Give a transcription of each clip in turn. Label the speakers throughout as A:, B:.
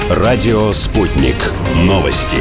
A: Радио «Спутник». Новости.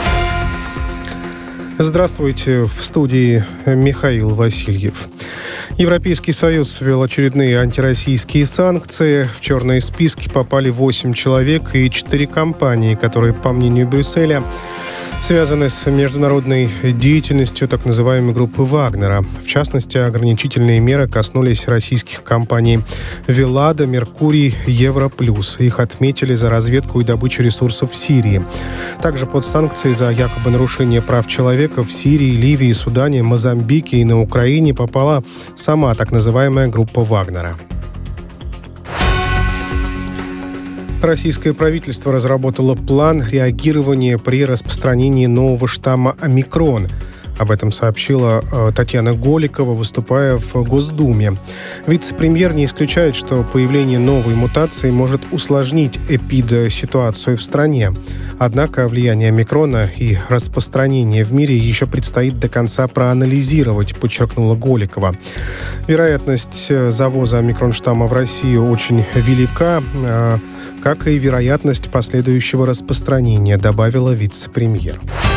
B: Здравствуйте, в студии Михаил Васильев. Европейский Союз ввел очередные антироссийские санкции. В черные списки попали 8 человек и 4 компании, которые, по мнению Брюсселя, связаны с международной деятельностью так называемой группы Вагнера. В частности, ограничительные меры коснулись российских компаний «Веллада», «Меркурий», «Европлюс». Их отметили за разведку и добычу ресурсов в Сирии. Также под санкции за якобы нарушение прав человека в Сирии, Ливии, Судане, Мозамбике и на Украине попала сама так называемая группа Вагнера. Российское правительство разработало план реагирования при распространении нового штамма «Омикрон». Об этом сообщила Татьяна Голикова, выступая в Госдуме. Вице-премьер не исключает, что появление новой мутации может усложнить эпидситуацию в стране. Однако влияние омикрона и распространение в мире еще предстоит до конца проанализировать, подчеркнула Голикова. Вероятность завоза омикрон-штамма в Россию очень велика, как и вероятность последующего распространения, добавила вице-премьер.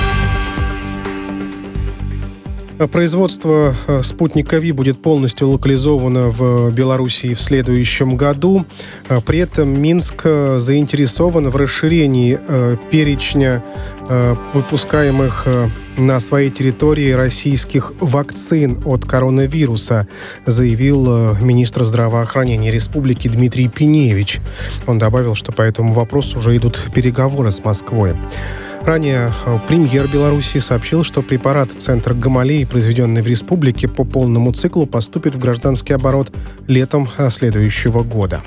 B: Производство спутника Ви будет полностью локализовано в Белоруссии в следующем году. При этом Минск заинтересован в расширении перечня выпускаемых на своей территории российских вакцин от коронавируса, заявил министр здравоохранения республики Дмитрий Пиневич. Он добавил, что по этому вопросу уже идут переговоры с Москвой. Ранее премьер Беларуси сообщил, что препарат «Центр Гамалеи», произведенный в республике по полному циклу, поступит в гражданский оборот летом следующего года.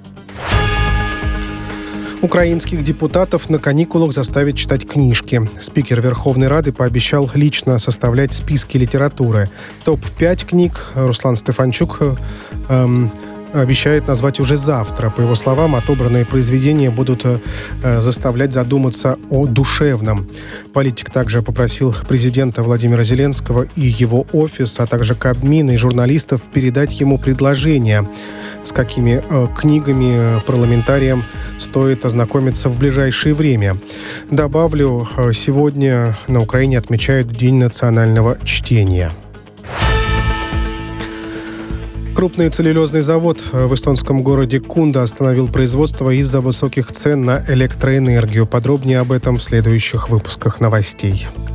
B: Украинских депутатов на каникулах заставят читать книжки. Спикер Верховной Рады пообещал лично составлять списки литературы. Топ-5 книг Руслан Стефанчук обещает назвать уже завтра. По его словам, отобранные произведения будут заставлять задуматься о душевном. Политик также попросил президента Владимира Зеленского и его офис, а также Кабмин и журналистов передать ему предложения, с какими книгами парламентариям стоит ознакомиться в ближайшее время. Добавлю, сегодня на Украине отмечают День национального чтения. Крупный целлюлозный завод в эстонском городе Кунда остановил производство из-за высоких цен на электроэнергию. Подробнее об этом в следующих выпусках новостей.